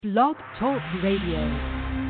Blog Talk Radio.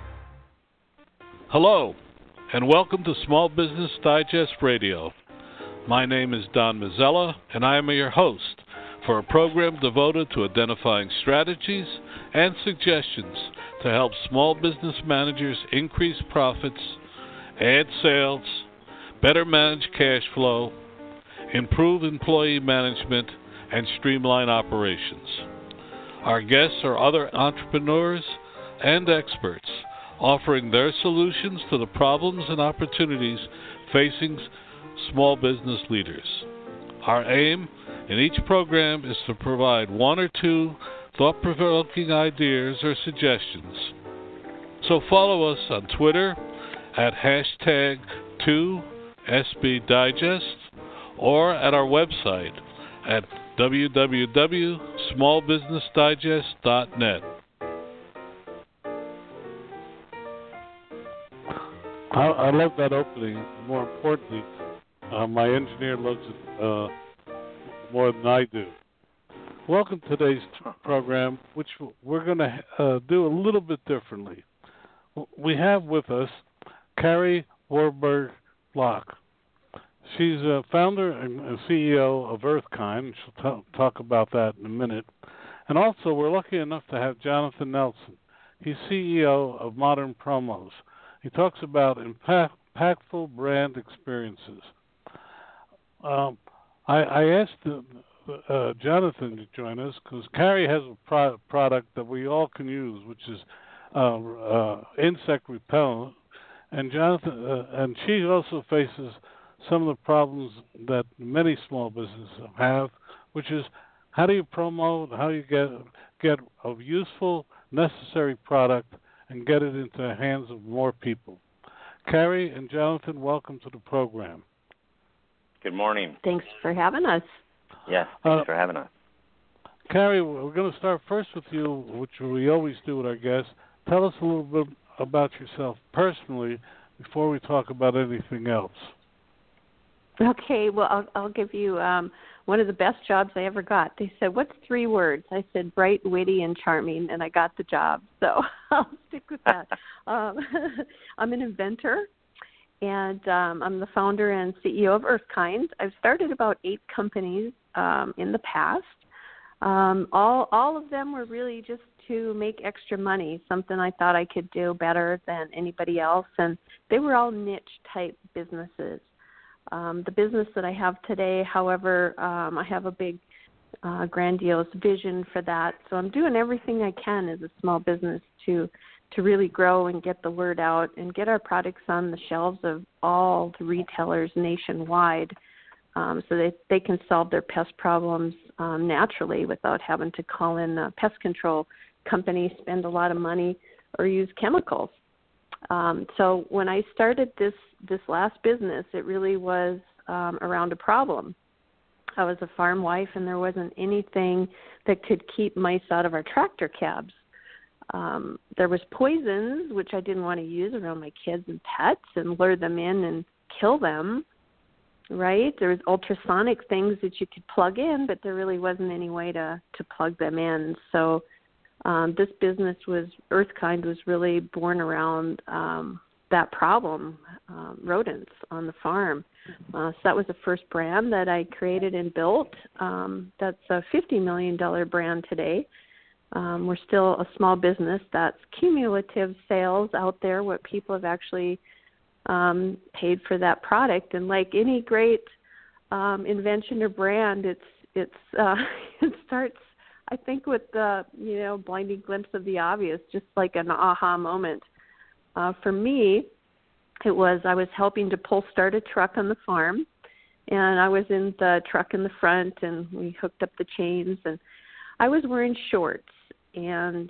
Hello, and welcome to Small Business Digest Radio. My name is Don Mazzella, and I am your host for a program devoted to identifying strategies and suggestions to help small business managers increase profits, add sales, better manage cash flow, improve employee management, and streamline operations. Our guests are other entrepreneurs and experts offering their solutions to the problems and opportunities facing small business leaders. Our aim in each program is to provide one or two thought-provoking ideas or suggestions. So follow us on Twitter at hashtag 2SBDigest or at our website at www.smallbusinessdigest.net. I love that opening. More importantly, my engineer loves it more than I do. Welcome to today's program, which we're going to do a little bit differently. We have with us Carrie Warburg-Locke. She's a founder and CEO of Earthkind. She'll talk about that in a minute. And also, we're lucky enough to have Jonathan Nelson. He's CEO of Modern Promos. He talks about impactful brand experiences. I asked Jonathan to join us because Carrie has a product that we all can use, which is insect repellent. And Jonathan, and she also faces some of the problems that many small businesses have, which is how do you promote, how do you get a useful, necessary product and get it into the hands of more people. Carrie and Jonathan, welcome to the program. Good morning. Thanks for having us. Yes, thanks for having us. Carrie, we're going to start first with you, which we always do with our guests. Tell us a little bit about yourself personally before we talk about anything else. Okay, well, I'll give you one of the best jobs I ever got. They said, what's 3 words? I said, bright, witty, and charming, and I got the job. So I'll stick with that. I'm an inventor, and I'm the founder and CEO of Earthkind. I've started about 8 companies in the past. All of them were really just to make extra money, something I thought I could do better than anybody else, and they were all niche-type businesses. The business that I have today, however, I have a big, grandiose vision for that. So I'm doing everything I can as a small business to really grow and get the word out and get our products on the shelves of all the retailers nationwide, so that they can solve their pest problems naturally without having to call in a pest control company, spend a lot of money, or use chemicals. So when I started this last business, it really was around a problem. I was a farm wife, and there wasn't anything that could keep mice out of our tractor cabs. There was poisons, which I didn't want to use around my kids and pets and lure them in and kill them, right? There was ultrasonic things that you could plug in, but there really wasn't any way to plug them in. So this business Earthkind was really born around that problem, rodents on the farm. So that was the first brand that I created and built. That's a $50 million brand today. We're still a small business. That's cumulative sales out there, what people have actually paid for that product. And like any great invention or brand, it starts, I think, with the blinding glimpse of the obvious, just like an aha moment. For me, I was helping to pull start a truck on the farm, and I was in the truck in the front, and we hooked up the chains, and I was wearing shorts. And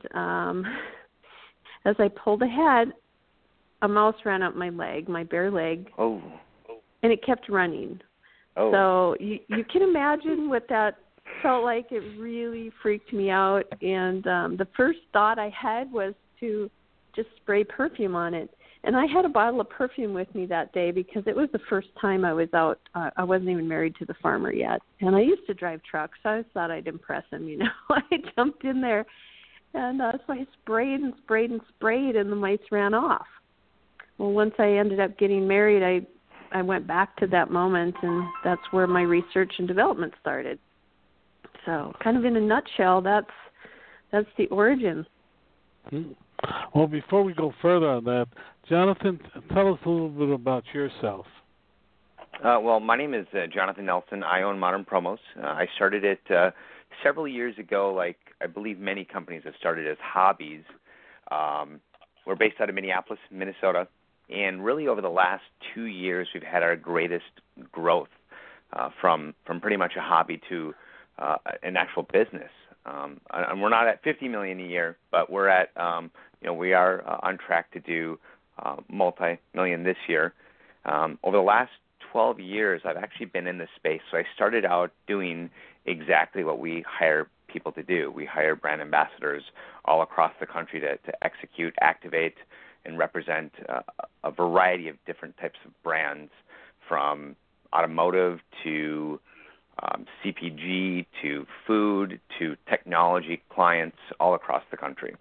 as I pulled ahead, a mouse ran up my leg, my bare leg, and it kept running. So you can imagine what that felt like. It really freaked me out, and the first thought I had was to just spray perfume on it. And I had a bottle of perfume with me that day because it was the first time I was out. I wasn't even married to the farmer yet. And I used to drive trucks, so I thought I'd impress him, I jumped in there And so I sprayed and sprayed and sprayed, and the mice ran off. Well, once I ended up getting married, I went back to that moment, and that's where my research and development started. So kind of in a nutshell, that's the origin. Well, before we go further on that, Jonathan, tell us a little bit about yourself. Well, my name is Jonathan Nelson. I own Modern Promos. I started it several years ago, like I believe many companies have started as hobbies. We're based out of Minneapolis, Minnesota, and really over the last 2 years we've had our greatest growth from pretty much a hobby to an actual business. And we're not at $50 million a year, but we're at we are on track to do multi-million this year. Over the last 12 years, I've actually been in this space. So I started out doing exactly what we hire people to do. We hire brand ambassadors all across the country to execute, activate, and represent a variety of different types of brands, from automotive to CPG to food to technology clients all across the country.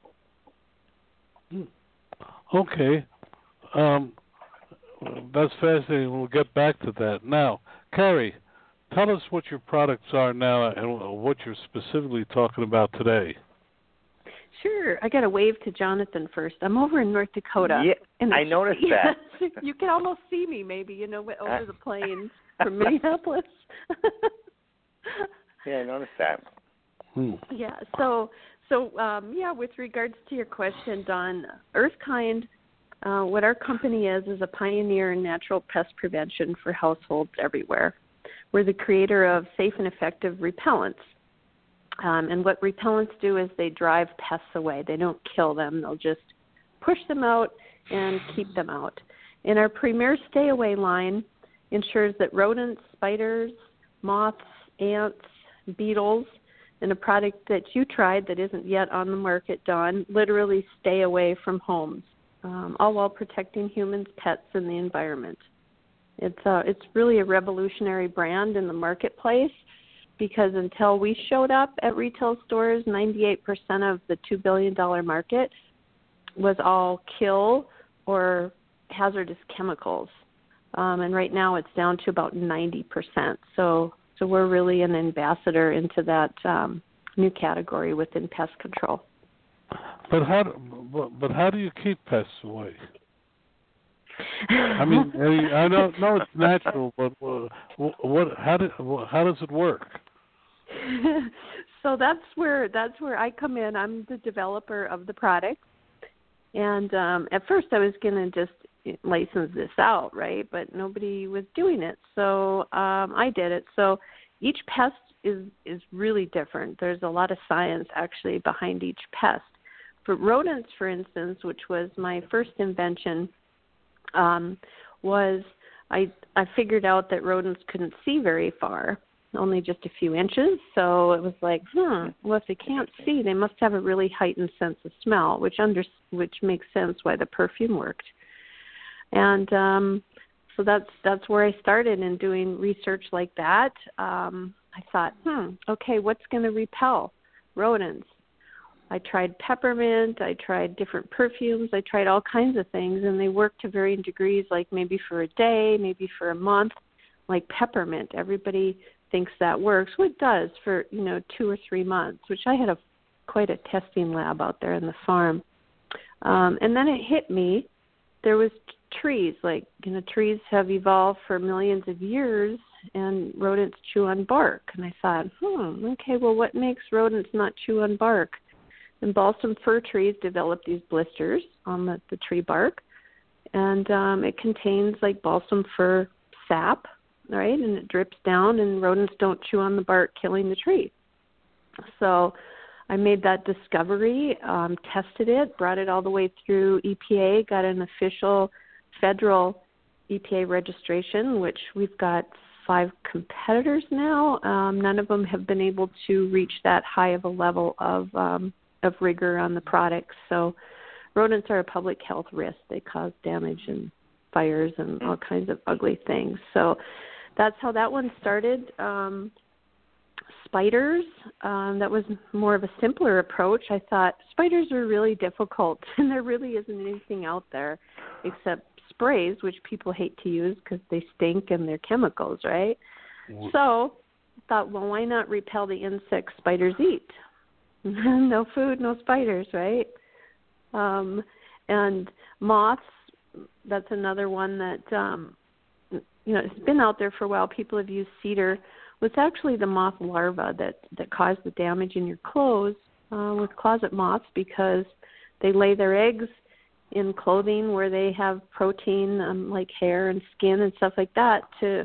Okay. That's fascinating. We'll get back to that. Now, Carrie, tell us what your products are now and what you're specifically talking about today. Sure. I got to wave to Jonathan first. I'm over in North Dakota. Yeah, I noticed that. You can almost see me, maybe, over the plains from Minneapolis. Yeah, I noticed that. Yeah. So, with regards to your question, Don, EarthKind, what our company is a pioneer in natural pest prevention for households everywhere. We're the creator of safe and effective repellents. And what repellents do is they drive pests away. They don't kill them. They'll just push them out and keep them out. And our Premier Stay Away line ensures that rodents, spiders, moths, ants, beetles, and a product that you tried that isn't yet on the market, Dawn, literally stay away from homes, all while protecting humans, pets, and the environment. It's really a revolutionary brand in the marketplace, because until we showed up at retail stores, 98% of the $2 billion market was all kill or hazardous chemicals. And right now it's down to about 90%. So we're really an ambassador into that new category within pest control. But how do you keep pests away? I mean, I know it's natural, but how does it work? So that's where I come in. I'm the developer of the product, and at first I was going to just license this out, right? But nobody was doing it, so I did it. So each pest is really different. There's a lot of science actually behind each pest. For rodents, for instance, which was my first invention, was I figured out that rodents couldn't see very far, only just a few inches. So it was like, well, if they can't see, they must have a really heightened sense of smell, which makes sense why the perfume worked. And so that's where I started in doing research like that. I thought, okay, what's going to repel rodents? I tried peppermint, I tried different perfumes, I tried all kinds of things, and they work to varying degrees, like maybe for a day, maybe for a month. Like peppermint, everybody thinks that works. Well, it does for 2 or 3 months, which I had quite a testing lab out there in the farm. And then it hit me. There was trees, trees have evolved for millions of years, and rodents chew on bark. And I thought, okay, well, what makes rodents not chew on bark? And balsam fir trees develop these blisters on the tree bark, and it contains like balsam fir sap, right? And it drips down, and rodents don't chew on the bark, killing the tree. So I made that discovery, tested it, brought it all the way through EPA, got an official federal EPA registration, which we've got 5 competitors now. None of them have been able to reach that high of a level of rigor on the products. So rodents are a public health risk. They cause damage and fires and all kinds of ugly things. So that's how that one started. spiders. That was more of a simpler approach. I thought spiders are really difficult, and there really isn't anything out there except sprays, which people hate to use because they stink and they're chemicals, right? So I thought, well, why not repel the insects spiders eat? No food, no spiders, right? And moths, that's another one that, it's been out there for a while. People have used cedar. Well, it's actually the moth larva that cause the damage in your clothes with closet moths, because they lay their eggs in clothing where they have protein, like hair and skin and stuff like that, to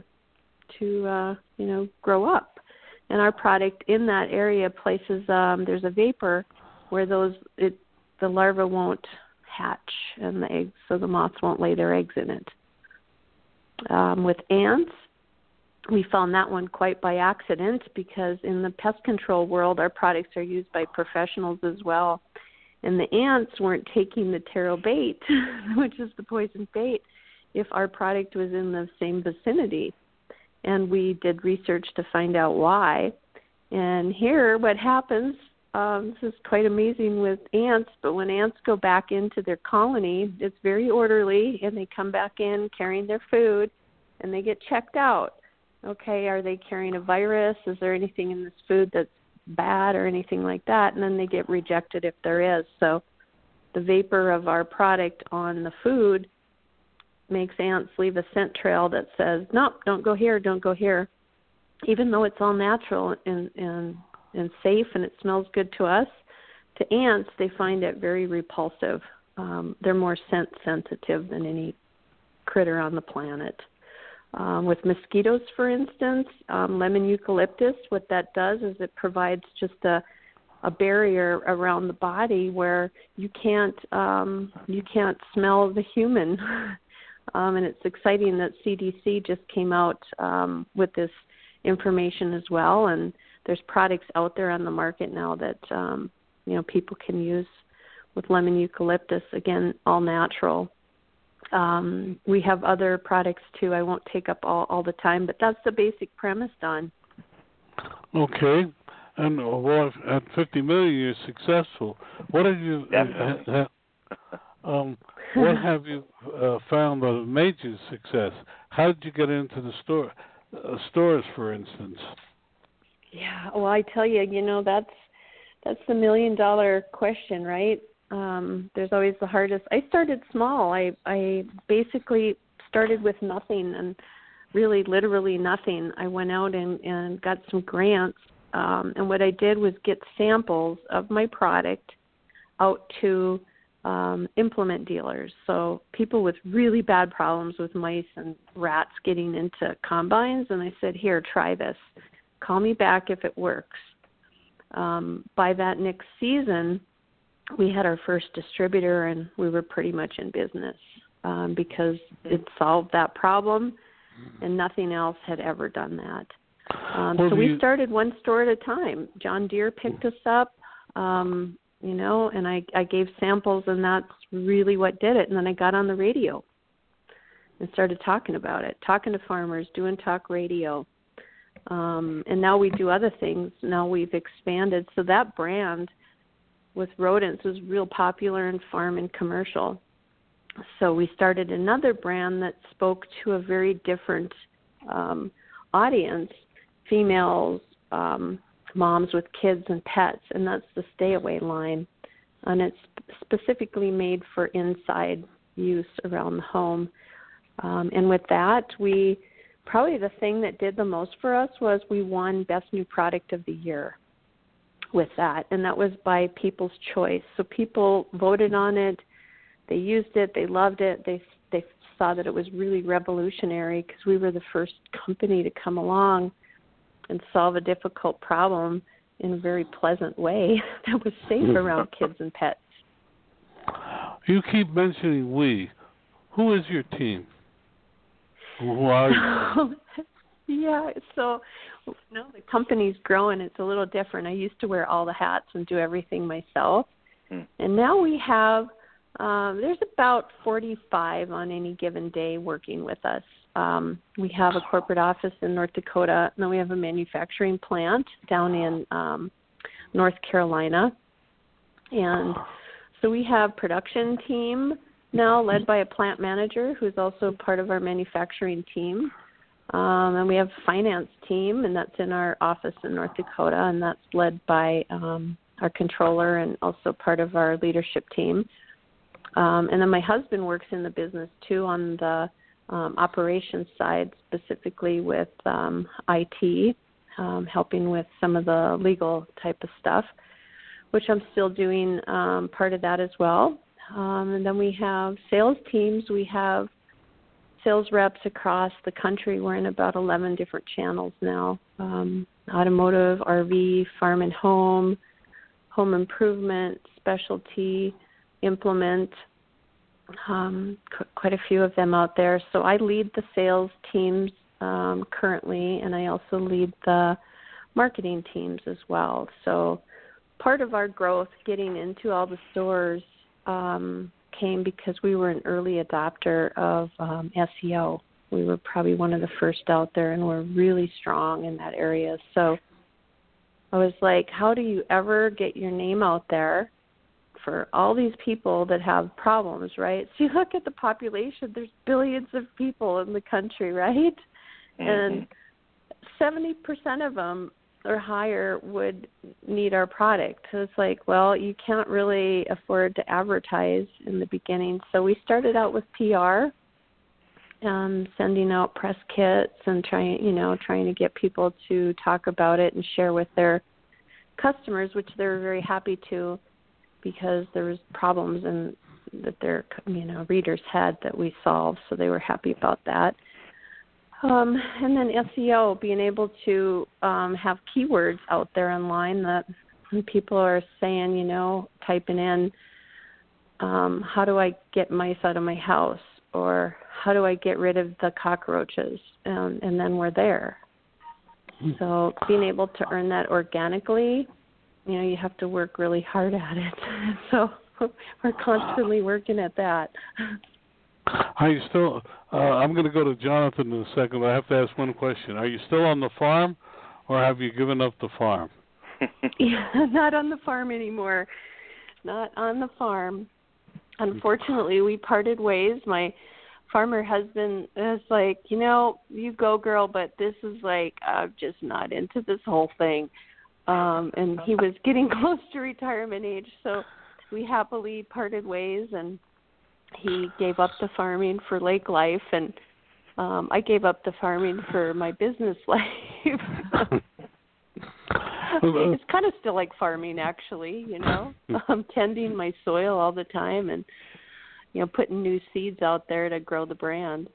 grow up. And our product in that area places, there's a vapor where the larva won't hatch and the eggs, so the moths won't lay their eggs in it. With ants, we found that one quite by accident, because in the pest control world, our products are used by professionals as well. And the ants weren't taking the taro bait, which is the poison bait, if our product was in the same vicinity. And we did research to find out why. And here, what happens, this is quite amazing with ants, but when ants go back into their colony, it's very orderly, and they come back in carrying their food, and they get checked out. Okay, are they carrying a virus? Is there anything in this food that's bad or anything like that? And then they get rejected if there is. So the vapor of our product on the food makes ants leave a scent trail that says, nope, don't go here, don't go here. Even though it's all natural and safe and it smells good to us, to ants, they find it very repulsive. They're more scent sensitive than any critter on the planet. With mosquitoes, for instance, lemon eucalyptus, what that does is it provides just a barrier around the body where you can't smell the human. And it's exciting that CDC just came out with this information as well, and there's products out there on the market now that people can use with lemon eucalyptus, again, all natural. We have other products too. I won't take up all the time, but that's the basic premise, Don. Okay. And well, at 50 million, you're successful. What have you what have you found a major success? How did you get into the stores, for instance? Yeah, well, I tell you, that's the $1 million question, right? There's always the hardest. I started small. I basically started with nothing, and really literally nothing. I went out and got some grants, and what I did was get samples of my product out to implement dealers. So people with really bad problems with mice and rats getting into combines, and I said, here, try this. Call me back if it works. By that next season, we had our first distributor, and we were pretty much in business because it solved that problem, and nothing else had ever done that. So we started one store at a time. John Deere picked us up, and I gave samples, and that's really what did it. And then I got on the radio and started talking about it, talking to farmers, doing talk radio. And now we do other things. Now we've expanded. So that brand with rodents was real popular in farm and commercial. So we started another brand that spoke to a very different audience, females, moms with kids and pets, and that's the Stay Away line. And it's specifically made for inside use around the home. And with that, probably the thing that did the most for us was we won Best New Product of the Year with that, and that was by people's choice. So people voted on it, they used it, they loved it, they saw that it was really revolutionary because we were the first company to come along and solve a difficult problem in a very pleasant way that was safe around kids and pets. You keep mentioning we. Who is your team? Who are you? Yeah, so the company's growing. It's a little different. I used to wear all the hats and do everything myself. And now we have There's about 45 on any given day working with us. We have a corporate office in North Dakota, and then we have a manufacturing plant down in North Carolina. And so we have production team now led by a plant manager who's also part of our manufacturing team. And we have a finance team, and that's in our office in North Dakota, and that's led by our controller and also part of our leadership team. And then my husband works in the business, too, on the operations side, specifically with IT, helping with some of the legal type of stuff, which I'm still doing part of that as well. And then we have sales teams. We have sales reps across the country. We're in about 11 different channels now, automotive, RV, farm and home improvement, specialty, implement, quite a few of them out there. So I lead the sales teams currently, and I also lead the marketing teams as well. So part of our growth getting into all the stores came because we were an early adopter of SEO. We were probably one of the first out there, and we're really strong in that area. So I was like, how do you ever get your name out there for all these people that have problems, right? So you look at the population, there's billions of people in the country, right? Mm-hmm. And 70% of them or higher would need our product. So it's like, well, you can't really afford to advertise in the beginning. So we started out with PR, sending out press kits and trying to get people to talk about it and share with their customers, which they were very happy to, because there was problems that their readers had that we solved. So they were happy about that. And then SEO, being able to have keywords out there online that when people are saying, typing in, how do I get mice out of my house? Or how do I get rid of the cockroaches? And then we're there. So being able to earn that organically, you have to work really hard at it. So we're constantly working at that. Are you still, I'm going to go to Jonathan in a second, but I have to ask one question. Are you still on the farm, or have you given up the farm? Yeah, not on the farm anymore. Not on the farm. Unfortunately, we parted ways. My farmer husband is like, you go, girl, but this is like, I'm just not into this whole thing. And he was getting close to retirement age, so we happily parted ways, and he gave up the farming for lake life, and I gave up the farming for my business life. It's kind of still like farming, actually, I'm tending my soil all the time and, putting new seeds out there to grow the brand.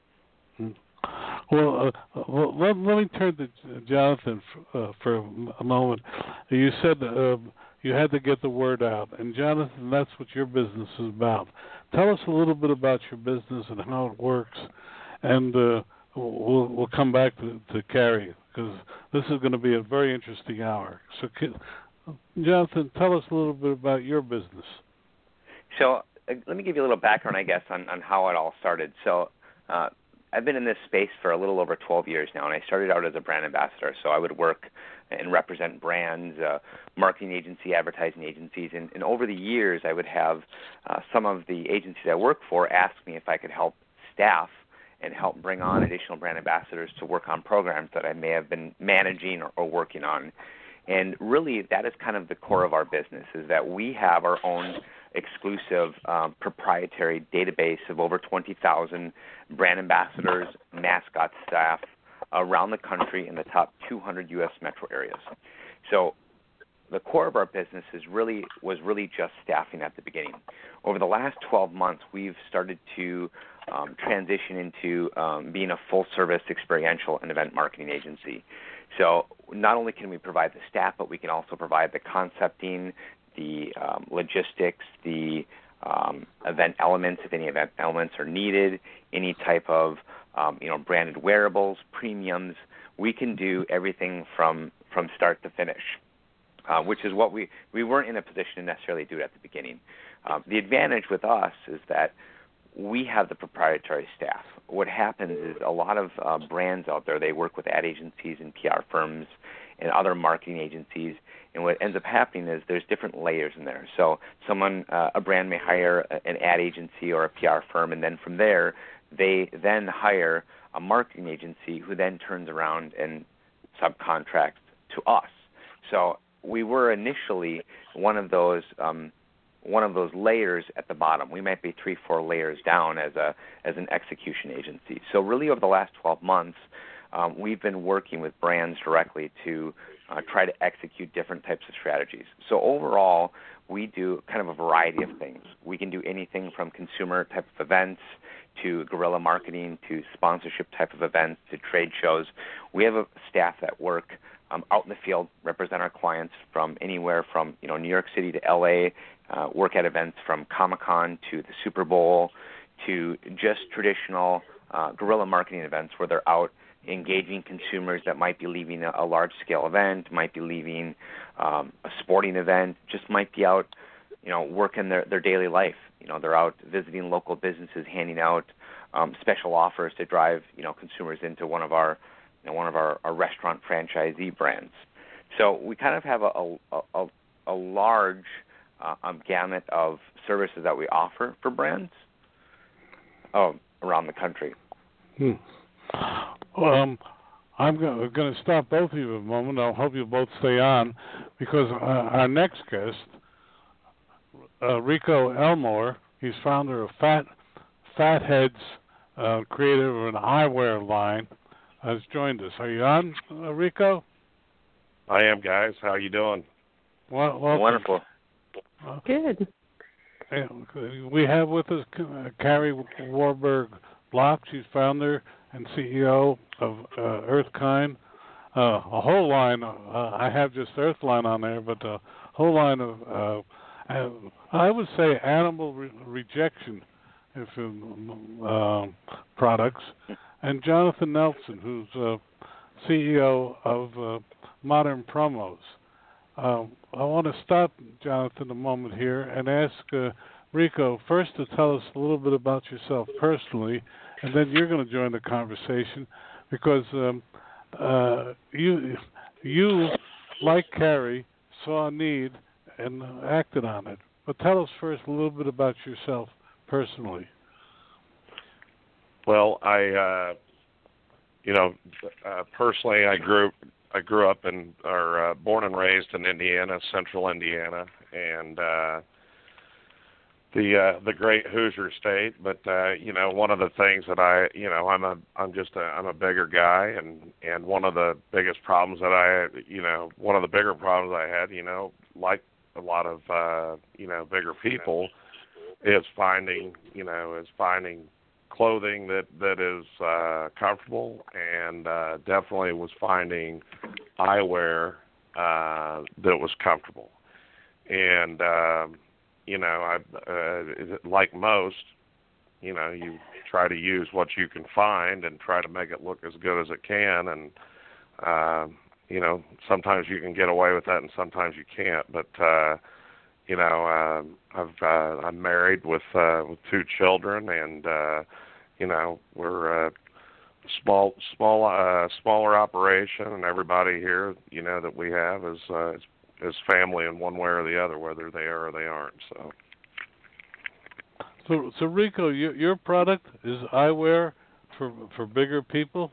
Well, let me turn to Jonathan for a moment. You said you had to get the word out, and Jonathan, that's what your business is about. Tell us a little bit about your business and how it works, and we'll come back to Carrie, because this is going to be a very interesting hour. So, Jonathan, tell us a little bit about your business. So let me give you a little background, I guess, on how it all started. So I've been in this space for a little over 12 years now, and I started out as a brand ambassador. So I would work and represent brands, marketing agency, advertising agencies, and over the years I would have some of the agencies I work for ask me if I could help staff and help bring on additional brand ambassadors to work on programs that I may have been managing or working on. And really, that is kind of the core of our business, is that we have our own exclusive proprietary database of over 20,000 brand ambassadors, mascot staff around the country in the top 200 U.S. metro areas. So the core of our business was really just staffing at the beginning. Over the last 12 months, we've started to transition into being a full-service experiential and event marketing agency. So not only can we provide the staff, but we can also provide the concepting, the logistics, the event elements, if any event elements are needed, any type of branded wearables, premiums. We can do everything from start to finish, which is what we weren't in a position to necessarily do it at the beginning. The advantage with us is that we have the proprietary staff. What happens is a lot of brands out there, they work with ad agencies and PR firms and other marketing agencies, and what ends up happening is there's different layers in there. So a brand may hire an ad agency or a PR firm, and then from there, they then hire a marketing agency who then turns around and subcontracts to us. So we were initially one of those layers at the bottom. We might be 3-4 layers down as an execution agency. So really over the last 12 months, we've been working with brands directly to try to execute different types of strategies. So overall, we do kind of a variety of things. We can do anything from consumer type of events to guerrilla marketing to sponsorship type of events to trade shows. We have a staff that work out in the field, represent our clients from anywhere from New York City to LA, work at events from Comic-Con to the Super Bowl to just traditional guerrilla marketing events where they're out engaging consumers that might be leaving a large-scale event, might be leaving a sporting event, just might be out, working their daily life. They're out visiting local businesses, handing out special offers to drive, consumers into one of our restaurant franchisee brands. So we kind of have a large gamut of services that we offer for brands around the country. I'm going to stop both of you a moment. I'll hope you both stay on because our next guest, Rico Elmore, he's founder of Fatheads, creator of an eyewear line, has joined us. Are you on, Rico? I am, guys. How are you doing? Well, wonderful. Good. We have with us Carrie Warburg Block. She's founder and CEO of Earthkind. A whole line. I have just Earthline on there, but a whole line of I would say animal rejection products, and Jonathan Nelson, who's CEO of Modern Promos. I want to stop, Jonathan, a moment here and ask Rico first to tell us a little bit about yourself personally, and then you're going to join the conversation because you, like Carrie, saw a need and acted on it. But tell us first a little bit about yourself personally. Well, personally, I grew up born and raised in Indiana, central Indiana, and the great Hoosier state. But one of the things that I'm a bigger guy, and one of the biggest problems that one of the bigger problems I had, like a lot of bigger people, is finding clothing that is comfortable, and definitely was finding eyewear that was comfortable. And like most, you try to use what you can find and try to make it look as good as it can, and sometimes you can get away with that and sometimes you can't. But I'm married with 2 children, and we're a smaller operation, and everybody here that we have is family in one way or the other, whether they are or they aren't. So Rico, your product is eyewear for bigger people.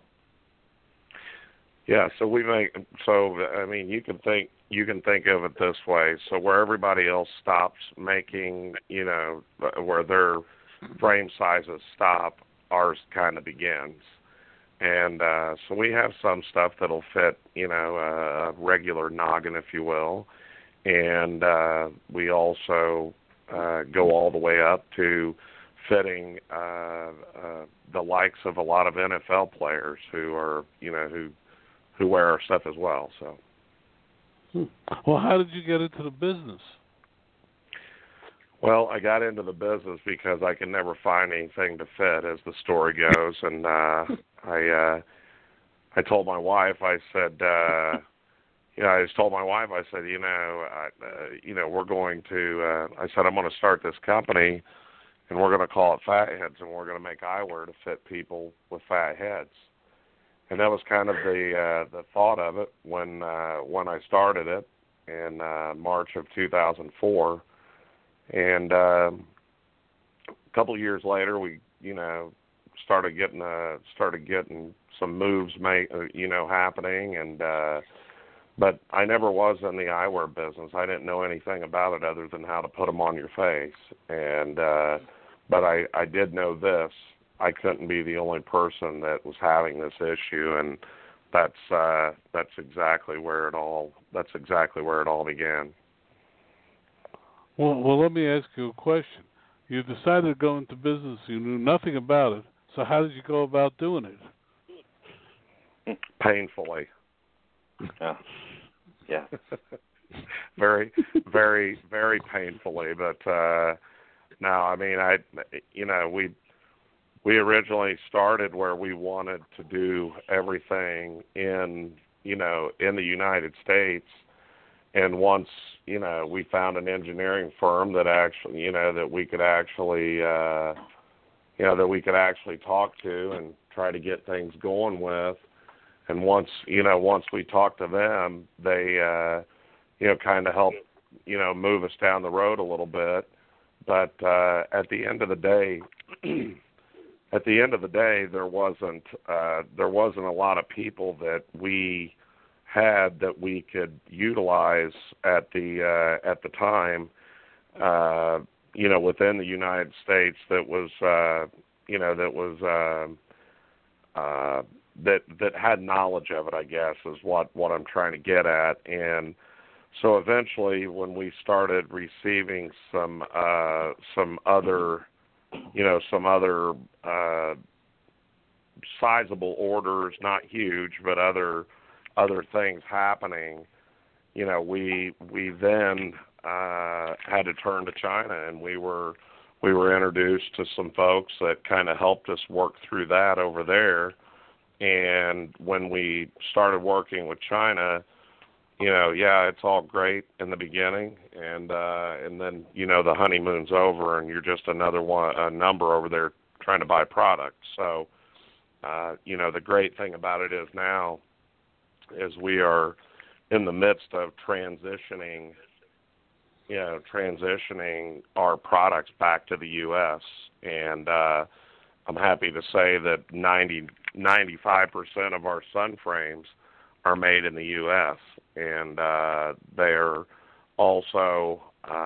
Yeah, so we make you can think of it this way. So where everybody else stops making, where their frame sizes stop, ours kind of begins. And so we have some stuff that'll fit, a regular noggin, if you will. And we also go all the way up to fitting the likes of a lot of NFL players who are, who wear our stuff as well. So. Well, how did you get into the business? Well, I got into the business because I could never find anything to fit, as the story goes, and I told my wife, I said, I just told my wife, I said, we're going to, I said, I'm going to start this company, and we're going to call it Fat Heads, and we're going to make eyewear to fit people with fat heads. And that was kind of the thought of it when I started it in March of 2004. And a couple of years later, we, started getting some moves happening, and but I never was in the eyewear business. I didn't know anything about it other than how to put them on your face. And but I did know this: I couldn't be the only person that was having this issue, and that's exactly where it all began. Well, let me ask you a question. You decided to go into business. You knew nothing about it. So how did you go about doing it? Painfully. Yeah. Very, very, very painfully. But no, I mean, we originally started where we wanted to do everything in the United States, and once we found an engineering firm that actually that we could actually talk to and try to get things going with. And once we talked to them, they, kind of helped, move us down the road a little bit. But at the end of the day, there wasn't a lot of people that we had that we could utilize at the time, within the United States that had knowledge of it, I guess, is what I'm trying to get at. And so eventually, when we started receiving some other sizable orders, not huge, but other things happening, we then had to turn to China, and we were introduced to some folks that kind of helped us work through that over there. And when we started working with China, it's all great in the beginning, and then the honeymoon's over, and you're just a number over there trying to buy product. So the great thing about it is now is we are in the midst of transitioning our products back to the U.S. And I'm happy to say that 95% of our sun frames are made in the U.S. and they're also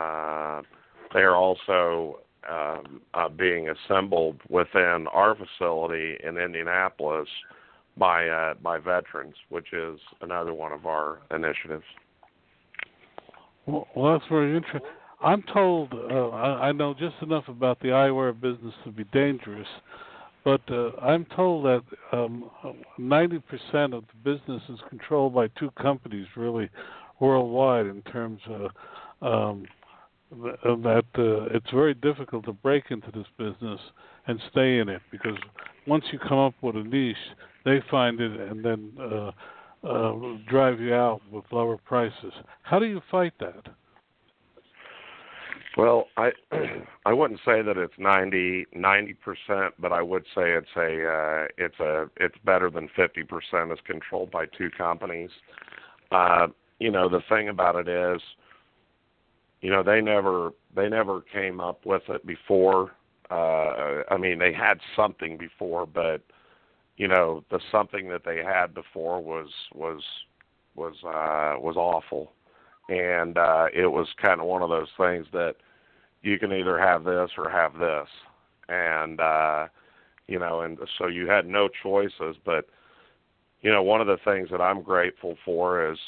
being assembled within our facility in Indianapolis by veterans, which is another one of our initiatives. Well, that's very interesting. I'm told, I know just enough about the eyewear business to be dangerous, but I'm told that 90% of the business is controlled by two companies, really, worldwide, in terms of that it's very difficult to break into this business and stay in it, because once you come up with a niche, they find it and then drive you out with lower prices. How do you fight that? Well, I wouldn't say that it's 90%, but I would say it's better than 50% is controlled by two companies. The thing about it is, they never came up with it before. I mean, they had something before, but the something that they had before was awful, and it was kind of one of those things that you can either have this or have this, and and so you had no choices. But one of the things that I'm grateful for is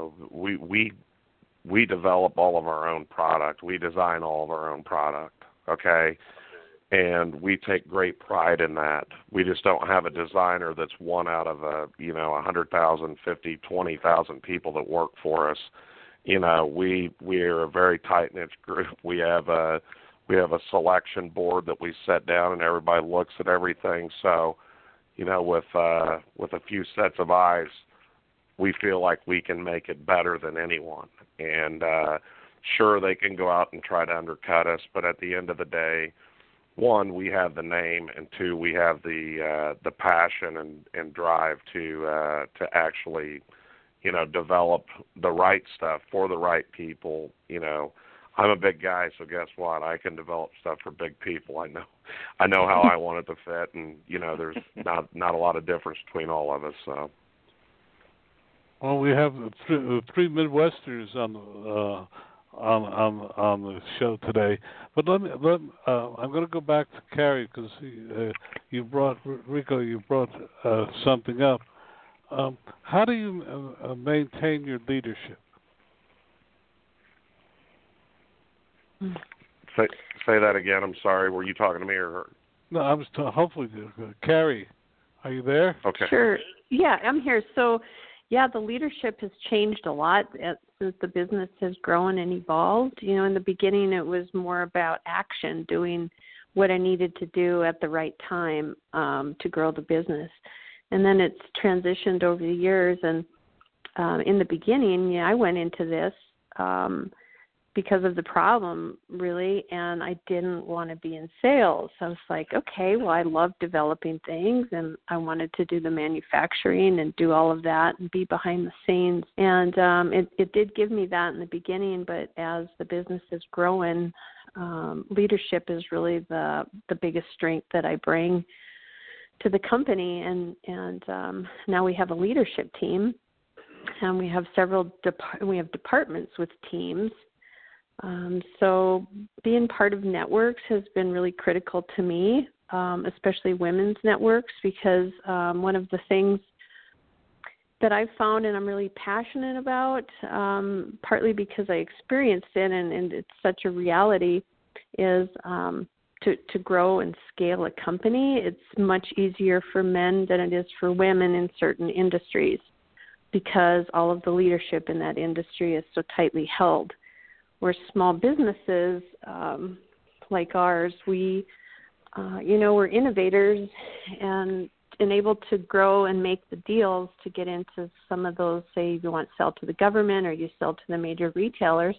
we develop all of our own product, we design all of our own product, okay. And we take great pride in that. We just don't have a designer that's one out of 100,000, 50, 20,000 people that work for us. We're a very tight-knit group. We have a selection board that we set down, and everybody looks at everything. So, with a few sets of eyes we feel like we can make it better than anyone. And sure, they can go out and try to undercut us, but at the end of the day, one, we have the name, and two, we have the passion and drive to actually, develop the right stuff for the right people. I'm a big guy, so guess what? I can develop stuff for big people. I know how I want it to fit, and there's not a lot of difference between all of us. So. Well, we have three Midwesterners on the show today, but I'm going to go back to Carrie because you brought something up. How do you maintain your leadership? Say that again. I'm sorry. Were you talking to me or her? No, I was hopefully Carrie. Are you there? Okay. Sure. Yeah, I'm here. So, yeah, the leadership has changed a lot since the business has grown and evolved. In the beginning, it was more about action, doing what I needed to do at the right time to grow the business. And then it's transitioned over the years. And in the beginning, I went into this because of the problem, really, and I didn't want to be in sales. I was like, okay, well, I love developing things, and I wanted to do the manufacturing and do all of that and be behind the scenes. And it did give me that in the beginning, but as the business is growing, leadership is really the biggest strength that I bring to the company. And now we have a leadership team, and we have we have departments with teams. So being part of networks has been really critical to me, especially women's networks, because one of the things that I've found and I'm really passionate about, partly because I experienced it and it's such a reality, is to grow and scale a company. It's much easier for men than it is for women in certain industries because all of the leadership in that industry is so tightly held. Where small businesses like ours, we're innovators and able to grow and make the deals to get into some of those, say you want to sell to the government or you sell to the major retailers.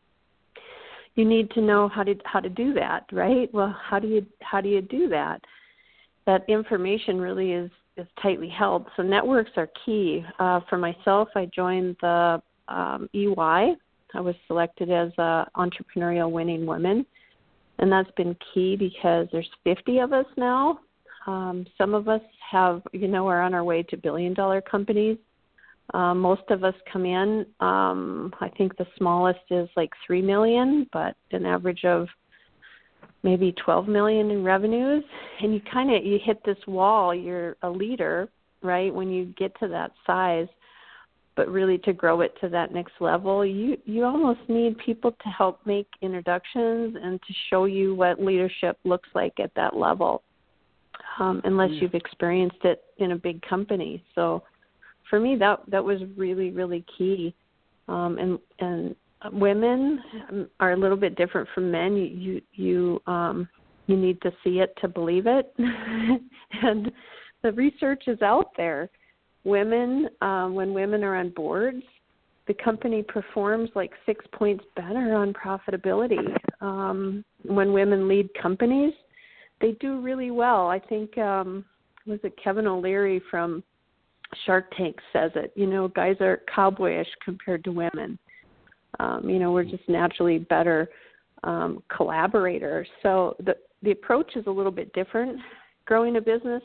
You need to know how to do that, right? Well, how do you do that? That information really is tightly held. So networks are key. For myself, I joined the EY. I was selected as a entrepreneurial winning woman, and that's been key because there's 50 of us now. Some of us are on our way to billion-dollar companies. Most of us come in, I think the smallest is like 3 million, but an average of maybe 12 million in revenues. And you hit this wall. You're a leader, right, when you get to that size. But really to grow it to that next level, you almost need people to help make introductions and to show you what leadership looks like at that level, unless you've experienced it in a big company. So for me, that was really, really key. And women are a little bit different from men. You need to see it to believe it. And the research is out there. Women, when women are on boards, the company performs like 6 points better on profitability. When women lead companies, they do really well. I think, was it Kevin O'Leary from Shark Tank says it, guys are cowboyish compared to women. We're just naturally better collaborators. So the approach is a little bit different, growing a business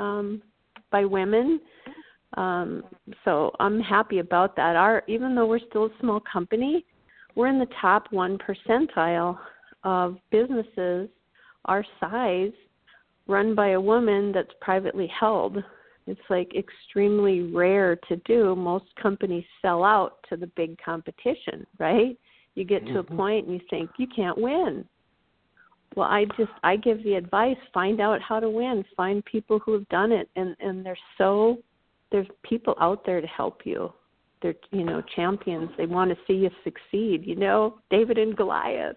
by women. So I'm happy about that. Even though we're still a small company, we're in the top 1 percentile of businesses our size run by a woman that's privately held. It's like extremely rare to do. Most companies sell out to the big competition, right? You get to a point and you think you can't win. Well, I give the advice, find out how to win, find people who have done it, and there's people out there to help you. They're, champions. They want to see you succeed, David and Goliath.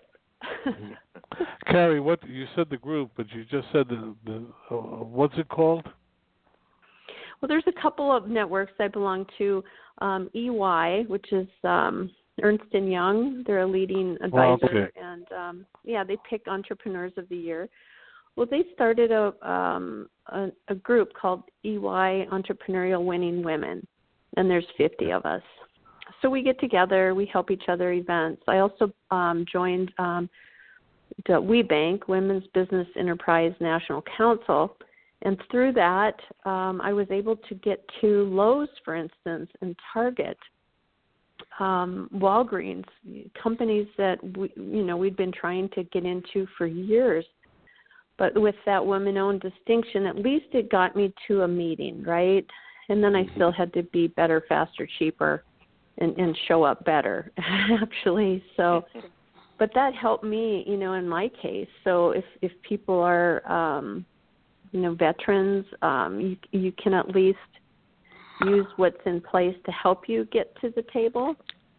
Carrie, what you said the group, but you just said the what's it called? Well, there's a couple of networks I belong to. EY, which is Ernst & Young. They're a leading advisor, and they pick Entrepreneurs of the Year. Well, they started a group called EY Entrepreneurial Winning Women, and there's 50 of us. So we get together, we help each other events. I also joined the WeBank, Women's Business Enterprise National Council, and through that, I was able to get to Lowe's, for instance, and Target, Walgreens, companies that we'd been trying to get into for years. But with that woman-owned distinction, at least it got me to a meeting, right? And then I still had to be better, faster, cheaper, and show up better, actually. So, but that helped me, in my case. So if people are, veterans, you can at least use what's in place to help you get to the table.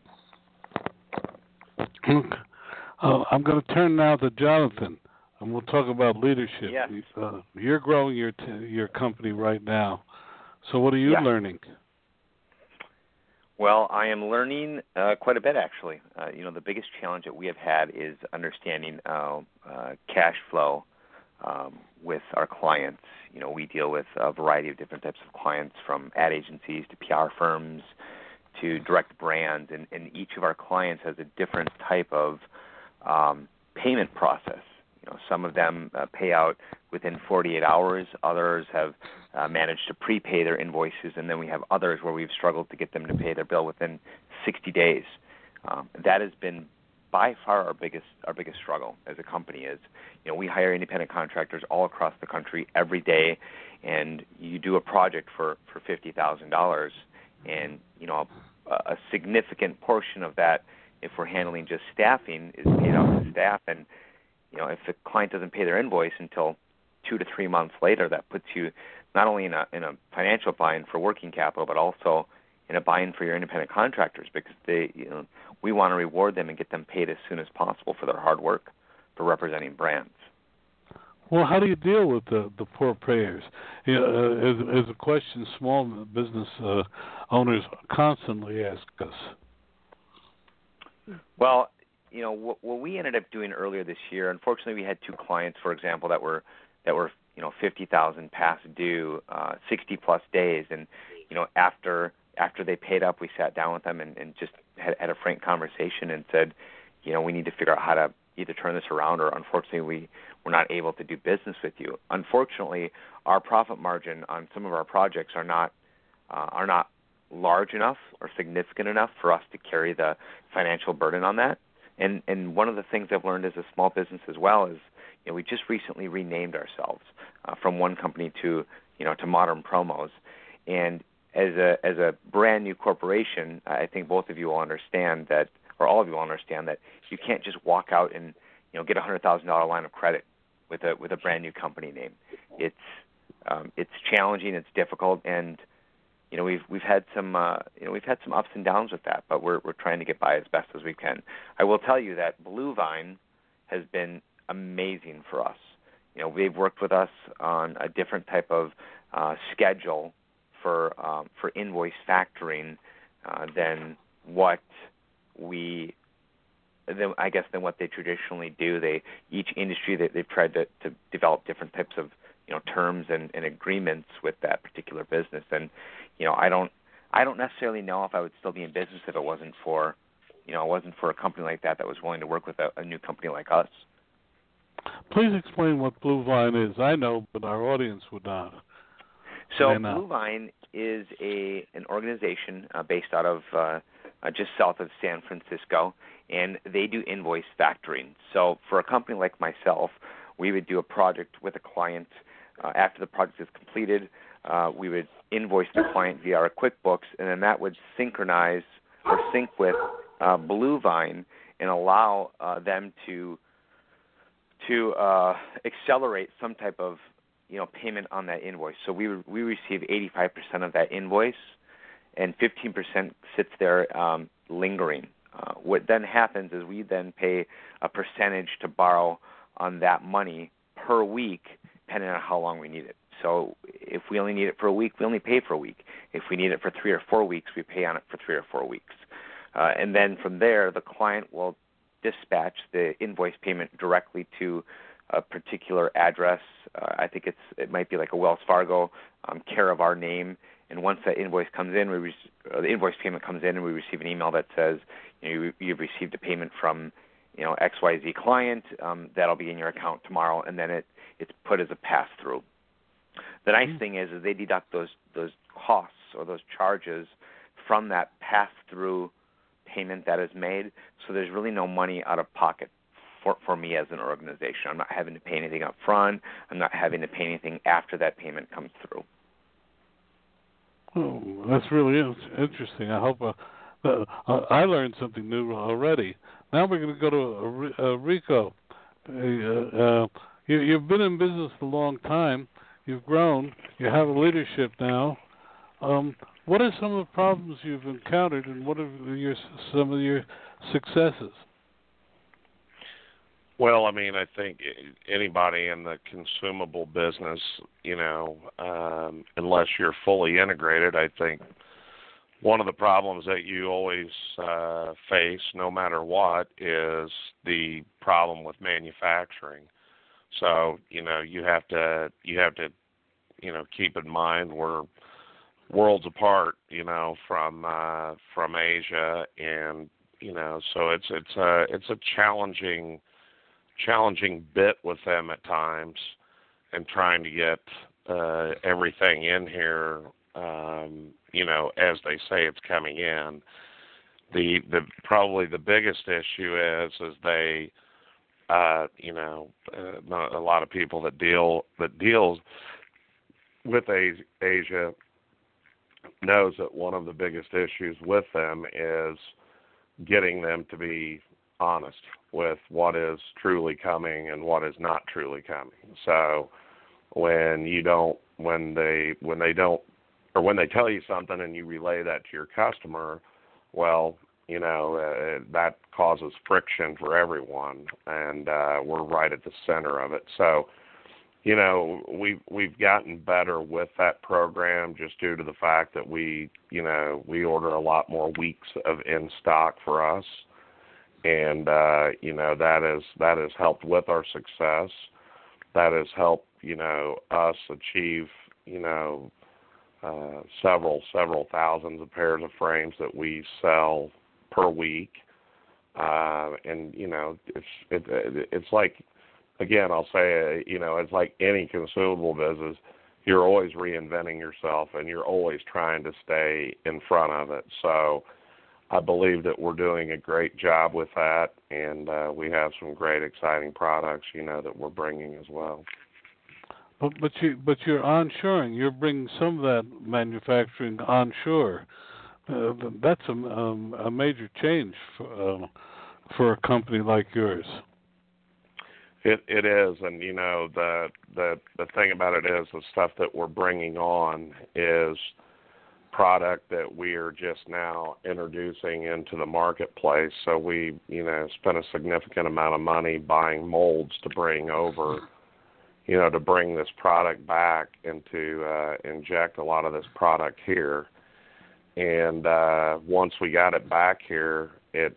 I'm going to turn now to Jonathan, and we'll talk about leadership. Yes. You're growing your company right now. So what are you learning? Well, I am learning quite a bit, actually. The biggest challenge that we have had is understanding cash flow with our clients. We deal with a variety of different types of clients, from ad agencies to PR firms to direct brands, and each of our clients has a different type of payment process. Some of them pay out within 48 hours. Others have managed to prepay their invoices, and then we have others where we've struggled to get them to pay their bill within 60 days. That has been by far our biggest struggle as a company. Is we hire independent contractors all across the country every day, and you do a project for $50,000, and a significant portion of that, if we're handling just staffing, is paid out to staff. And if the client doesn't pay their invoice until 2 to 3 months later, that puts you not only in a financial bind for working capital, but also in a bind for your independent contractors, because we want to reward them and get them paid as soon as possible for their hard work for representing brands. Well, how do you deal with the poor payers? As a question small business owners constantly ask us. Well, what we ended up doing earlier this year, unfortunately, we had 2 clients, for example, that were $50,000 past due, 60 plus days, and after they paid up, we sat down with them and just had a frank conversation and said, we need to figure out how to either turn this around, or unfortunately we're not able to do business with you. Unfortunately, our profit margin on some of our projects are not large enough or significant enough for us to carry the financial burden on that. And one of the things I've learned as a small business as well is, we just recently renamed ourselves from one company to Modern Promos. And as a brand new corporation, I think both of you will understand that, or all of you will understand that you can't just walk out and get a $100,000 line of credit with a brand new company name. It's challenging, it's difficult, and we've had some ups and downs with that, but we're trying to get by as best as we can. I will tell you that Bluevine has been amazing for us. They've worked with us on a different type of schedule for invoice factoring than what they traditionally do. Each industry they've tried to develop different types of terms and agreements with that particular business. And I don't necessarily know if I would still be in business if it wasn't for a company like that was willing to work with a new company like us. Please explain what Bluevine is. I know, but our audience would not. So Bluevine is an organization based out of just south of San Francisco, and they do invoice factoring. So for a company like myself, we would do a project with a client. After the project is completed, we would invoice the client via our QuickBooks, and then that would synchronize or sync with Bluevine and allow them to accelerate some type of payment on that invoice. So we receive 85% of that invoice, and 15% sits there lingering. What then happens is we then pay a percentage to borrow on that money per week, depending on how long we need it. So if we only need it for a week, we only pay for a week. If we need it for 3 or 4 weeks, we pay on it for 3 or 4 weeks. And then from there, the client will dispatch the invoice payment directly to a particular address. I think it might be like a Wells Fargo, care of our name. And once that invoice comes in, the invoice payment comes in, and we receive an email that says, you've received a payment from, XYZ client. That'll be in your account tomorrow, and then it's put as a pass-through. The nice thing is they deduct those costs or those charges from that pass-through payment that is made, so there's really no money out of pocket for me as an organization. I'm not having to pay anything up front. I'm not having to pay anything after that payment comes through. Oh, that's really interesting. I hope I learned something new already. Now we're going to go to Rico. You've been in business a long time. You've grown. You have a leadership now. What are some of the problems you've encountered, and what are some of your successes? Well, I mean, I think anybody in the consumable business, unless you're fully integrated, I think one of the problems that you always face, no matter what, is the problem with manufacturing. So, you have to keep in mind we're worlds apart, from Asia, and so it's a challenging bit with them at times, and trying to get everything in here, as they say it's coming in. The probably the biggest issue is they, not a lot of people that deals with Asia knows that one of the biggest issues with them is getting them to be honest with what is truly coming and what is not truly coming. So when they tell you something and you relay that to your customer, well, that causes friction for everyone, and we're right at the center of it. So, we've gotten better with that program just due to the fact that we order a lot more weeks of in stock for us, and that has helped with our success. That has helped us achieve several thousands of pairs of frames that we sell per week, and it's like, again, I'll say, it's like any consumable business. You're always reinventing yourself, and you're always trying to stay in front of it. So I believe that we're doing a great job with that, and we have some great, exciting products, that we're bringing as well. But you're onshoring. You're bringing some of that manufacturing onshore. That's a major change for a company like yours. It is, and the thing about it is the stuff that we're bringing on is product that we are just now introducing into the marketplace. So we spent a significant amount of money buying molds to bring over, to bring this product back and to inject a lot of this product here. And once we got it back here,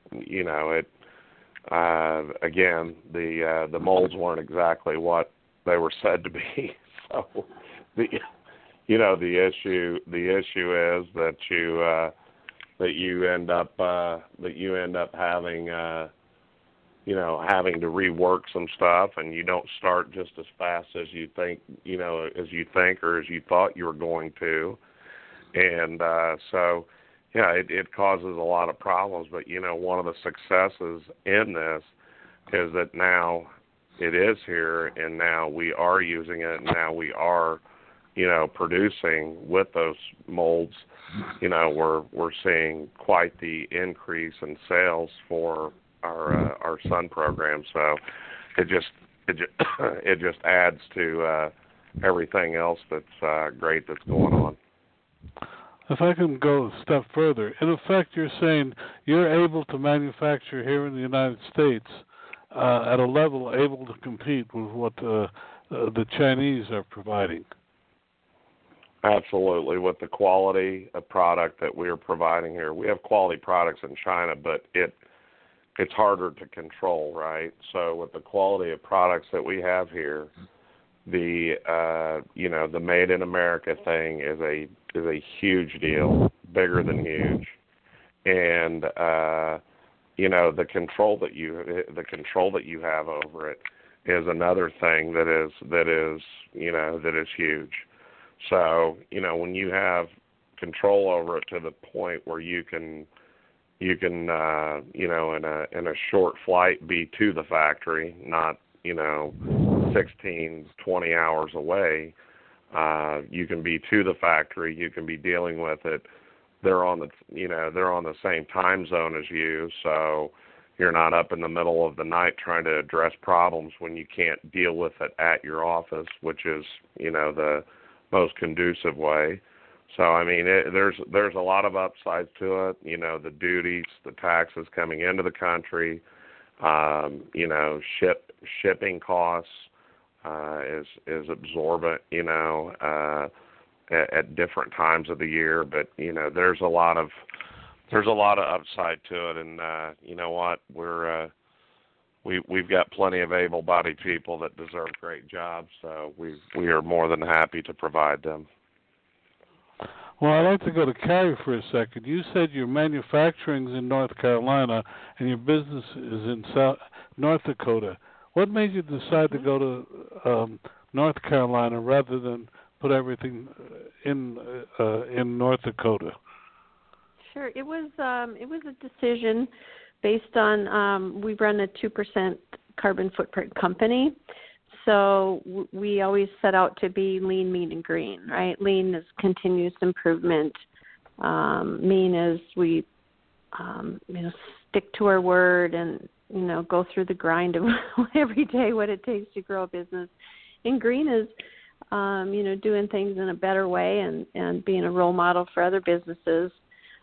again, the molds weren't exactly what they were said to be. So the issue is that you end up having having to rework some stuff, and you don't start just as fast as you think or as you thought you were going to. And so, it causes a lot of problems. But, one of the successes in this is that now it is here, and now we are using it, and now we are, producing with those molds. We're seeing quite the increase in sales for our Sun program. So it just adds to everything else that's great that's going on. If I can go a step further, in effect, you're saying you're able to manufacture here in the United States at a level able to compete with what the Chinese are providing. Absolutely. With the quality of product that we are providing here, we have quality products in China, but it's harder to control, right? So with the quality of products that we have here, the the Made in America thing is a huge deal, bigger than huge, and the control that you have over it is another thing that is huge. So, when you have control over it to the point where you can in a short flight be to the factory, not, 16, 20 hours away, you can be to the factory, you can be dealing with it. They're on the same time zone as you, so you're not up in the middle of the night trying to address problems when you can't deal with it at your office, which is, the most conducive way. So, I mean, there's a lot of upsides to it. The duties, the taxes coming into the country, shipping costs is absorbent, at different times of the year. But there's a lot of upside to it, and you know what, We've got plenty of able-bodied people that deserve great jobs, so we are more than happy to provide them. Well, I'd like to go to Carrie for a second. You said your manufacturing's in North Carolina and your business is in North Dakota. What made you decide to go to North Carolina rather than put everything in North Dakota? Sure, it was a decision based on we run a 2% carbon footprint company, so we always set out to be lean, mean, and green, right? Lean is continuous improvement. Mean is we stick to our word and go through the grind of every day what it takes to grow a business. And green is doing things in a better way and being a role model for other businesses.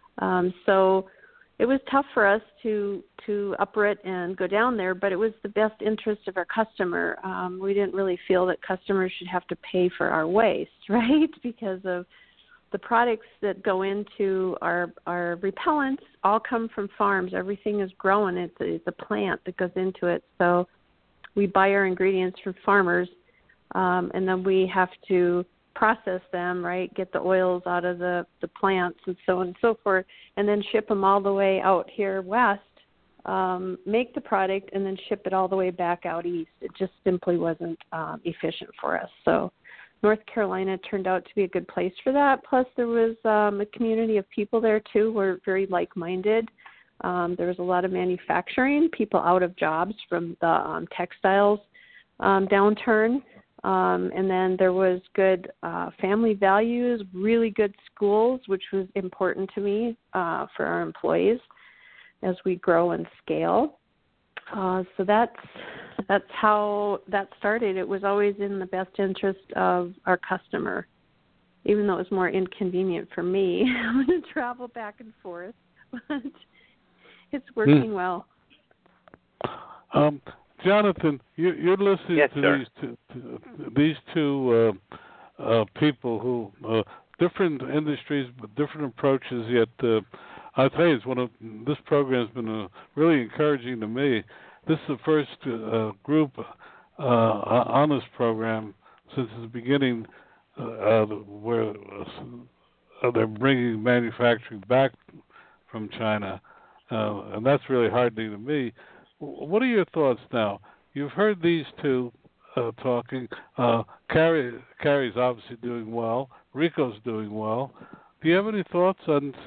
So it was tough for us to uproot and go down there, but it was the best interest of our customer. We didn't really feel that customers should have to pay for our waste, right? Because of the products that go into our repellents all come from farms. Everything is grown. It's a plant that goes into it. So we buy our ingredients from farmers, and then we have to process them, right, get the oils out of the plants and so on and so forth, and then ship them all the way out here west, make the product, and then ship it all the way back out east. It just simply wasn't efficient for us. So North Carolina turned out to be a good place for that. Plus there was a community of people there, too, who were very like-minded. There was a lot of manufacturing, people out of jobs from the textiles downturn. And then there was good family values, really good schools, which was important to me for our employees as we grow and scale. So that's how that started. It was always in the best interest of our customer, even though it was more inconvenient for me to travel back and forth. But it's working well. Jonathan, you're listening yes, to these two people who different industries but different approaches. Yet I'll tell you, this program has been really encouraging to me. This is the first group on this program since the beginning where they're bringing manufacturing back from China, and that's really heartening to me. What are your thoughts now? You've heard these two talking. Carrie's obviously doing well. Rico's doing well. Do you have any thoughts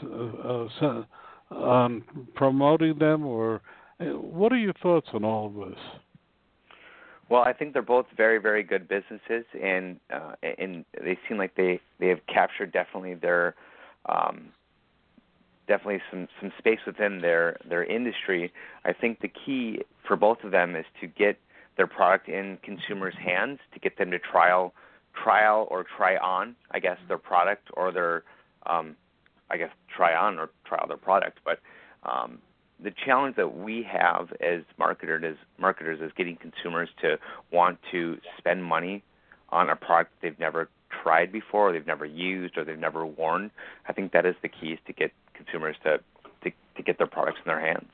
on promoting them, or what are your thoughts on all of this? Well, I think they're both very, very good businesses, and they seem like they have captured definitely their definitely some space within their industry. I think the key for both of them is to get their product in consumers' hands, to get them to trial or try on, I guess, their product, or their try on or trial their product. But the challenge that we have as marketers is getting consumers to want to spend money on a product they've never tried before, or they've never used, or they've never worn. I think that is the key, is to get consumers to get their products in their hands.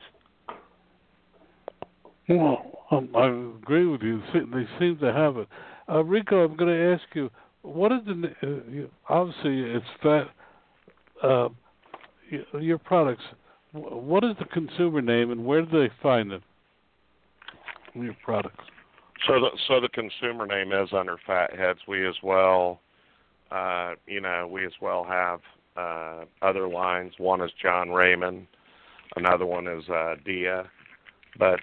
Well, I agree with you. They seem to have it. Rico, I'm going to ask you, what is obviously it's that your products. What is the consumer name, and where do they find it? Your products. So the consumer name is under Fatheads. We as well, we as well have other lines. One is John Raymond, another one is Dia, but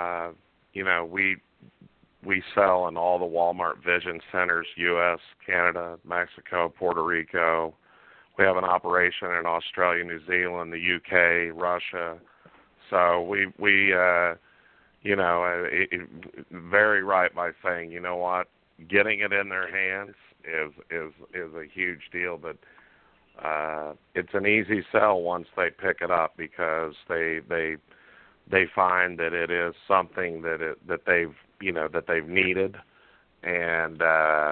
we sell in all the Walmart Vision Centers, U.S., Canada, Mexico, Puerto Rico. We have an operation in Australia, New Zealand, the U.K., Russia. So we very right by saying, you know what, getting it in their hands is a huge deal, but it's an easy sell once they pick it up, because they find that it is something that they've needed, and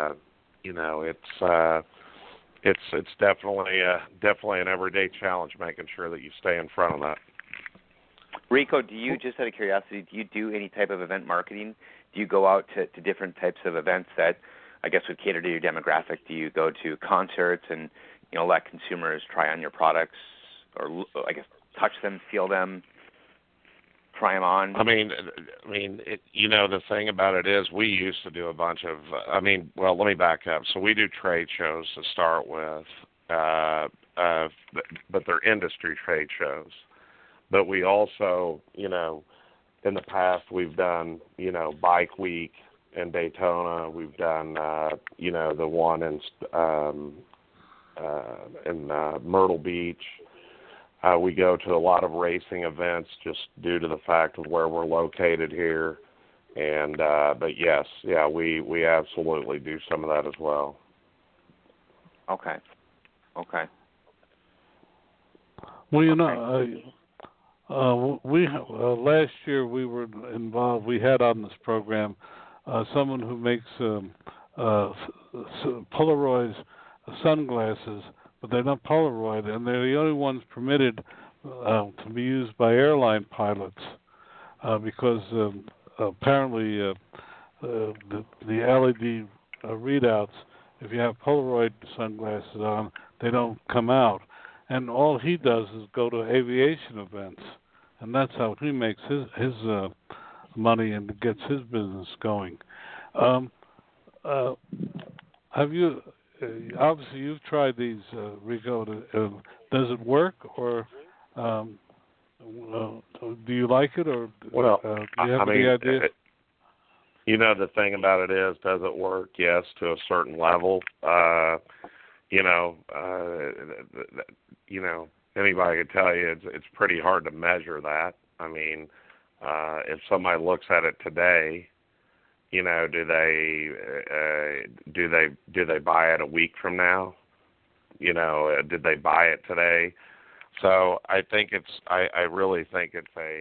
it's definitely an everyday challenge making sure that you stay in front of that. Rico, do you, just out of curiosity, do you do any type of event marketing? Do you go out to different types of events that I guess would cater to your demographic? Do you go to concerts and let consumers try on your products, or I guess touch them, feel them, try them on? I mean, the thing about it is, we used to do a bunch of. Let me back up. So we do trade shows to start with, but they're industry trade shows. But we also, in the past, we've done, Bike Week in Daytona. We've done, the one in Myrtle Beach. We go to a lot of racing events just due to the fact of where we're located here. And but yes, we absolutely do some of that as well. Okay. Well, we last year we were involved. We had on this program someone who makes Polaroid sunglasses, but they're not Polaroid, and they're the only ones permitted to be used by airline pilots because apparently the LED readouts, if you have Polaroid sunglasses on, they don't come out. And all he does is go to aviation events, and that's how he makes his money and gets his business going. Have you? Obviously, you've tried these, Rico. Does it work, or do you like it, or do you have any idea? The thing about it is, does it work? Yes, to a certain level. Anybody could tell you it's pretty hard to measure that. I mean, if somebody looks at it today, do they buy it a week from now? Did they buy it today? So I think I really think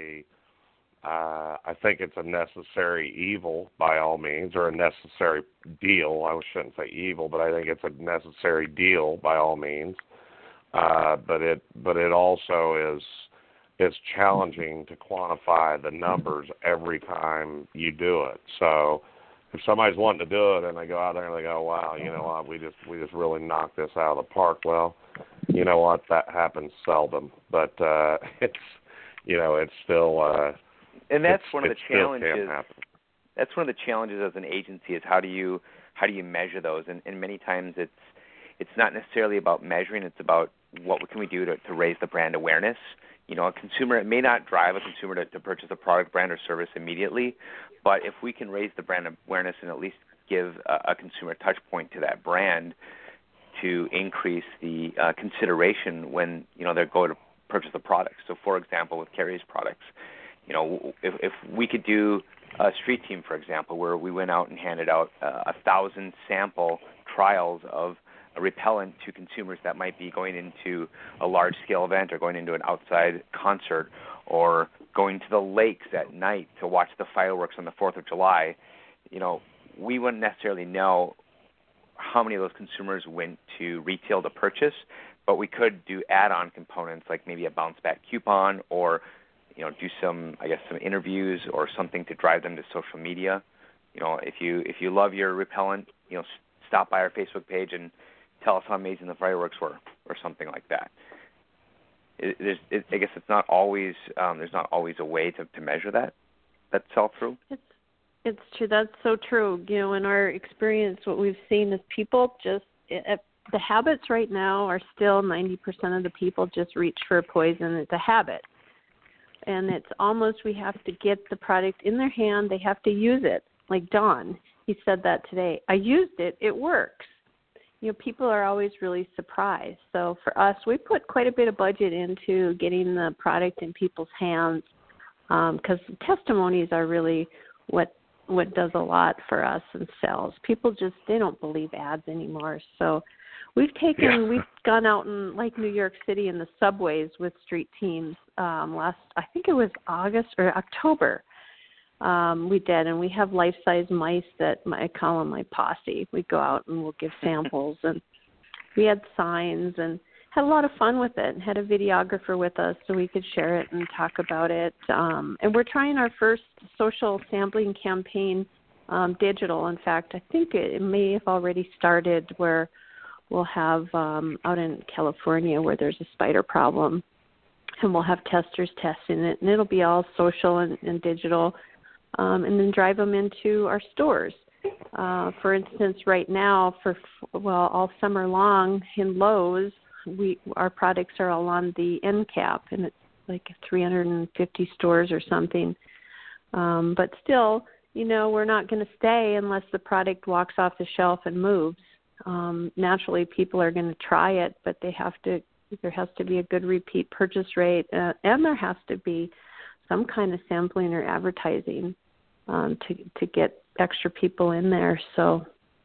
I think it's a necessary evil by all means, or a necessary deal. I shouldn't say evil, but I think it's a necessary deal by all means. But it also is challenging to quantify the numbers every time you do it. So if somebody's wanting to do it and they go out there and they go, wow, you know what, we just really knocked this out of the park. Well, you know what, that happens seldom, but it's still. And that's one of the challenges. That's one of the challenges as an agency, is how do you measure those? And many times it's not necessarily about measuring. It's about what can we do to raise the brand awareness. A consumer, it may not drive a consumer to purchase a product, brand, or service immediately, but if we can raise the brand awareness and at least give a consumer touch point to that brand to increase the consideration when they go to purchase the product. So, for example, with Carrier's products, if we could do a Street Team, for example, where we went out and handed out 1,000 sample trials of a repellent to consumers that might be going into a large-scale event, or going into an outside concert, or going to the lakes at night to watch the fireworks on the 4th of July, we wouldn't necessarily know how many of those consumers went to retail to purchase, but we could do add-on components like maybe a bounce-back coupon, or do some interviews or something to drive them to social media. If you love your repellent, stop by our Facebook page and tell us how amazing the fireworks were, or something like that. I guess it's not always there's not always a way to measure that sell through. It's true. That's so true. In our experience, what we've seen is people just the habits right now are still 90% of the people just reach for a poison. It's a habit, and it's almost we have to get the product in their hand. They have to use it. Like Don, he said that today. I used it. It works. People are always really surprised. So for us, we put quite a bit of budget into getting the product in people's hands, because testimonies are really what does a lot for us and sells. People they don't believe ads anymore. So we've gone out in like New York City in the subways with street teams I think it was August or October. We did, and we have life-size mice that I call them my posse. We go out and we'll give samples, and we had signs and had a lot of fun with it, and had a videographer with us so we could share it and talk about it. And we're trying our first social sampling campaign, digital. In fact, I think it may have already started, where we'll have out in California where there's a spider problem, and we'll have testers testing it, and it'll be all social and digital. And then drive them into our stores. For instance, right now, all summer long in Lowe's, our products are all on the end cap, and it's like 350 stores or something. But still, we're not going to stay unless the product walks off the shelf and moves. Naturally, people are going to try it, but there has to be a good repeat purchase rate, and there has to be some kind of sampling or advertising to get extra people in there. So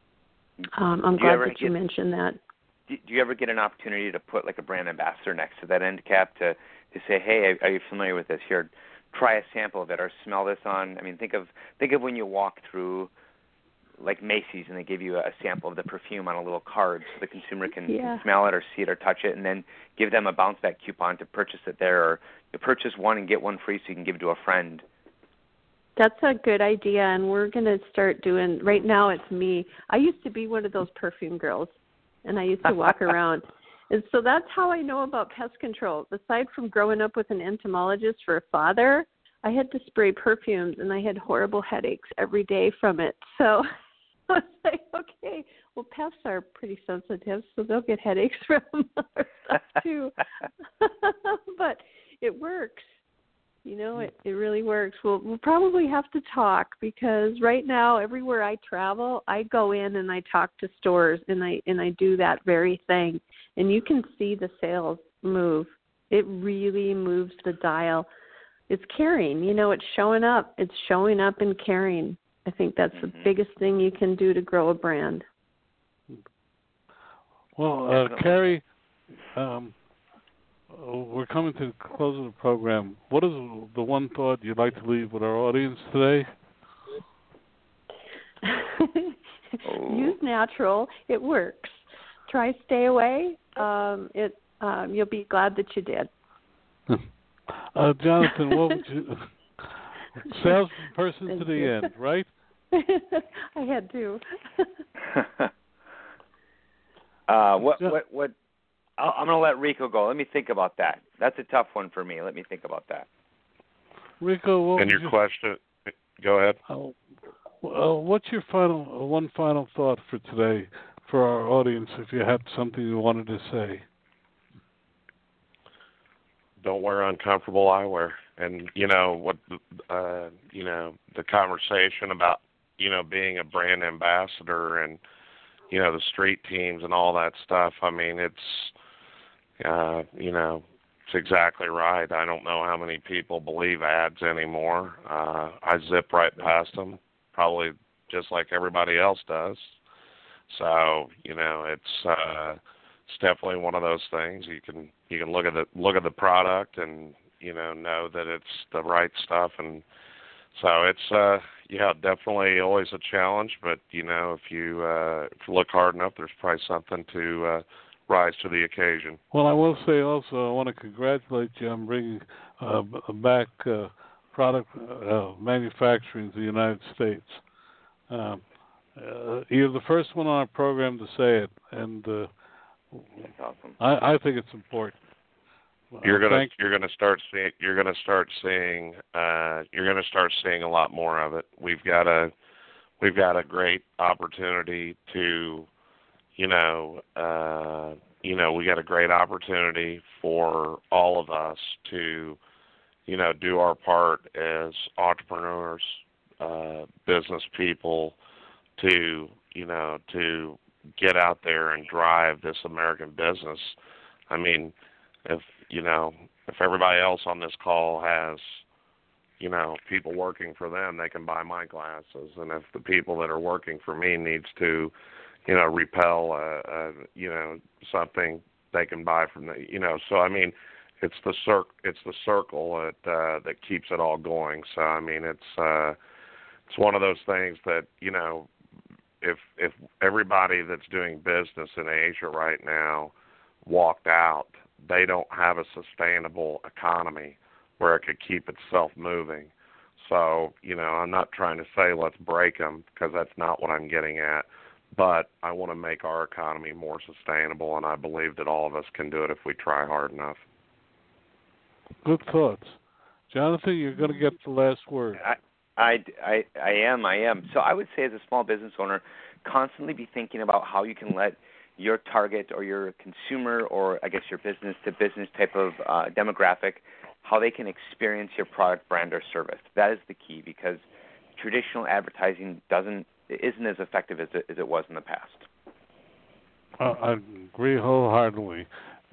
I'm glad that you mentioned that. Do you ever get an opportunity to put like a brand ambassador next to that end cap to say, hey, are you familiar with this? Here, try a sample of it, or smell this on. I mean, think of when you walk through like Macy's and they give you a sample of the perfume on a little card so the consumer can smell it or see it or touch it, and then give them a bounce back coupon to purchase it there, or you purchase one and get one free so you can give it to a friend. That's a good idea, and we're going to start doing, right now it's me. I used to be one of those perfume girls, and I used to walk around. And so that's how I know about pest control. Aside from growing up with an entomologist for a father, I had to spray perfumes, and I had horrible headaches every day from it. So I was like, okay, well, pests are pretty sensitive, so they'll get headaches from other stuff too. But it works. It really works. We'll probably have to talk, because right now, everywhere I travel, I go in and I talk to stores, and I do that very thing. And you can see the sales move. It really moves the dial. It's caring. It's showing up. It's showing up and caring. I think that's the biggest thing you can do to grow a brand. Well, Carrie, we're coming to the close of the program. What is the one thought you'd like to leave with our audience today? Use natural. It works. Try stay away. You'll be glad that you did. Jonathan, what would you... Salesperson to the end, right? I had to. What? I'm going to let Rico go. Let me think about that. That's a tough one for me. Let me think about that. Rico, what and your question? Go ahead. What's your one final thought for today for our audience? If you had something you wanted to say. Don't wear uncomfortable eyewear. And the conversation about being a brand ambassador and the street teams and all that stuff. I mean, it's it's exactly right. I don't know how many people believe ads anymore. I zip right past them, probably just like everybody else does. So it's definitely one of those things. You can look at the product and know that it's the right stuff and So it's definitely always a challenge, but if you look hard enough, there's probably something to rise to the occasion. Well, I will say also, I want to congratulate you on bringing back product manufacturing to the United States. You're the first one on our program to say it, and that's awesome. I think it's important. You're gonna start seeing a lot more of it. We've got a great opportunity to, we got a great opportunity for all of us to, do our part as entrepreneurs, business people, to get out there and drive this American business. I mean, if everybody else on this call has, people working for them, they can buy my glasses. And if the people that are working for me needs to, repel, something, they can buy from the, So I mean, it's the circle that keeps it all going. So I mean, it's one of those things that if everybody that's doing business in Asia right now walked out, they don't have a sustainable economy where it could keep itself moving. So, I'm not trying to say let's break them, because that's not what I'm getting at. But I want to make our economy more sustainable, and I believe that all of us can do it if we try hard enough. Good thoughts. Jonathan, you're going to get the last word. I am. So I would say, as a small business owner, constantly be thinking about how you can let your target or your consumer, or I guess your business-to-business type of demographic, how they can experience your product, brand, or service. That is the key, because traditional advertising isn't as effective as it was in the past. I agree wholeheartedly.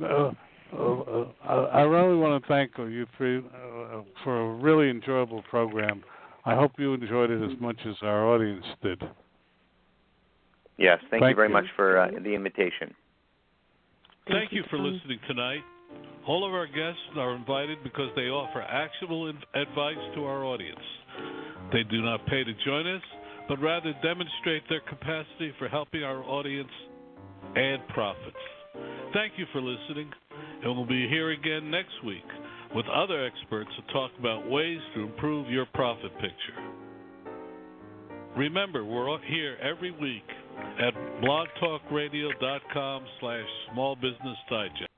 I really want to thank you three for a really enjoyable program. I hope you enjoyed it as much as our audience did. Yes, thank you very much for the invitation. Thank you for listening tonight. All of our guests are invited because they offer actionable advice to our audience. They do not pay to join us, but rather demonstrate their capacity for helping our audience add profits. Thank you for listening, and we'll be here again next week with other experts to talk about ways to improve your profit picture. Remember, we're here every week at blogtalkradio.com/smallbusinessdigest.